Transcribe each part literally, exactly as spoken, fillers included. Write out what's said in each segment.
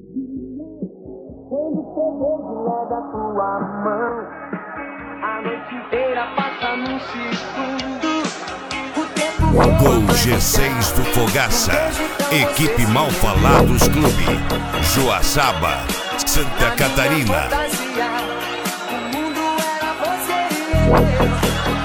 Quando peguei de leve a tua mão, a noite inteira passa num segundo. O tempo Gol G seis do Fogaça, equipe Mal Falados Clube, Joaçaba, Santa Catarina. O mundo era você e eu.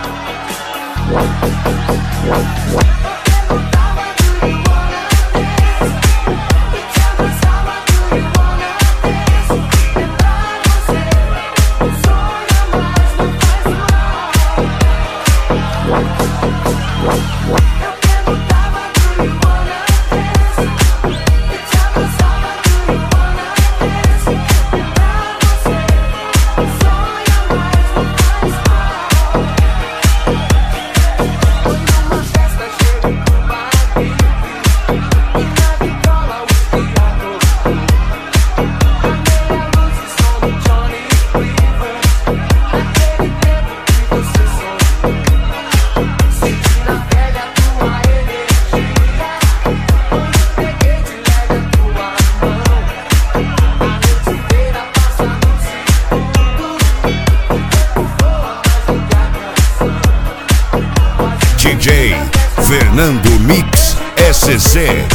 D J Fernando Mix S C.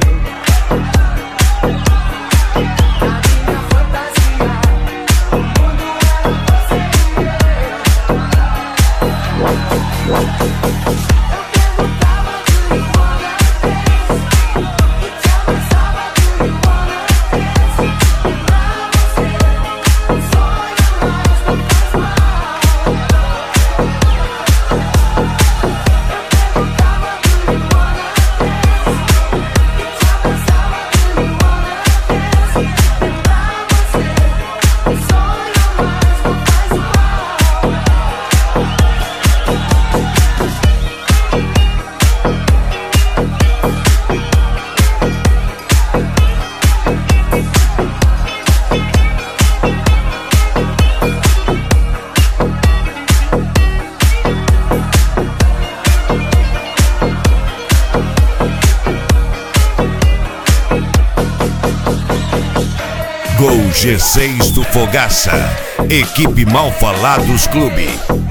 Gol G seis do Fogaça, equipe Mal Falados Clube.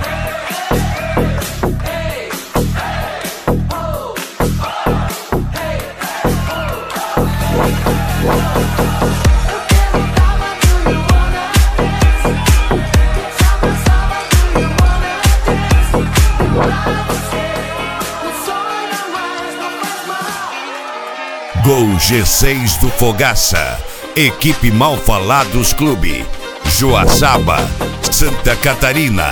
Gol G seis do Fogaça, equipe Mal Falados Clube, Joaçaba, Santa Catarina.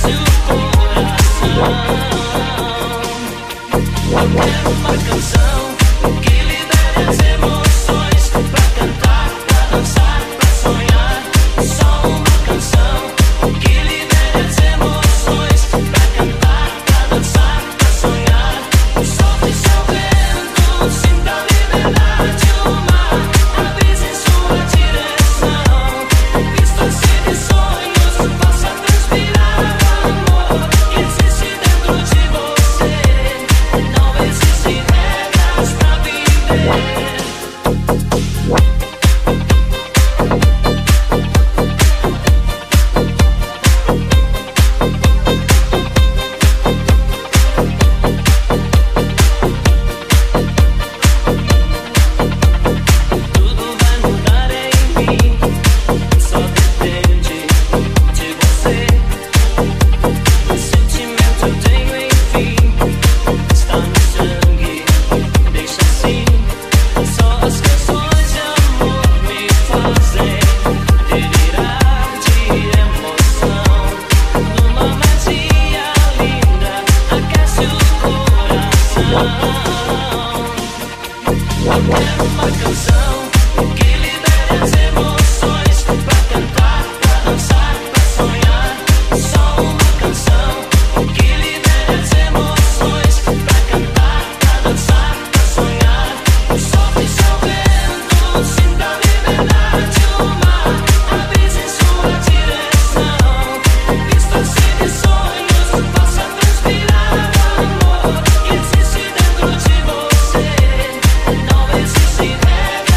Uma canção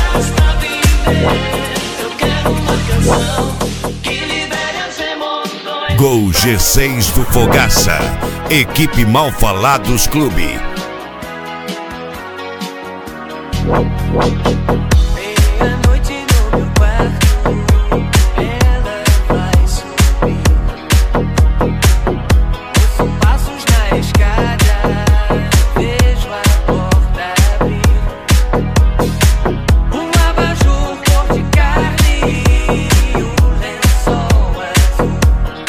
Gol G seis do Fogaça, equipe Mal Falados Clube. Meia-noite no meu quarto, ela vai subir. Ouço passos na escada, vejo a porta abrir. Um abajur cor de carne e o lençol azul.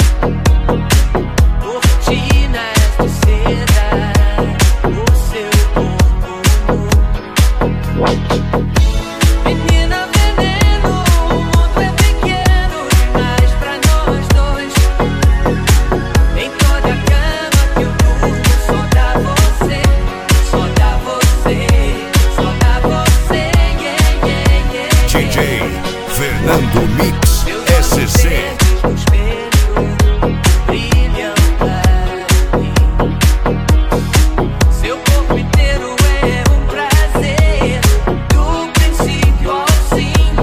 Cortinas de seda, o seu corpo nu. Menina veneno, o mundo é pequeno demais pra nós dois. Em toda a cama que eu durmo, só dá você, só dá você, só dá você, yeah, yeah, yeah. D J Fernando Mix S C. No espelho brilham para mim. Seu corpo inteiro é um prazer, do princípio ao fim.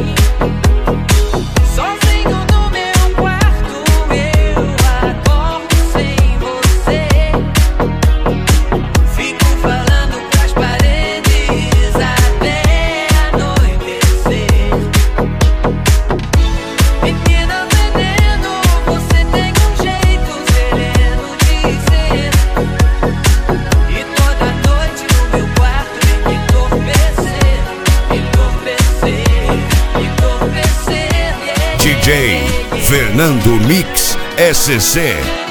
Sozinho no meu quarto, eu acordo sem você. Fico falando pras paredes até anoitecer. Menina veneno, você tem um jeito sereno de ser. E toda noite no meu quarto vem me entorpecer, entorpecer, entorpecer, yeah, D J yeah, yeah. Fernando Mix S C.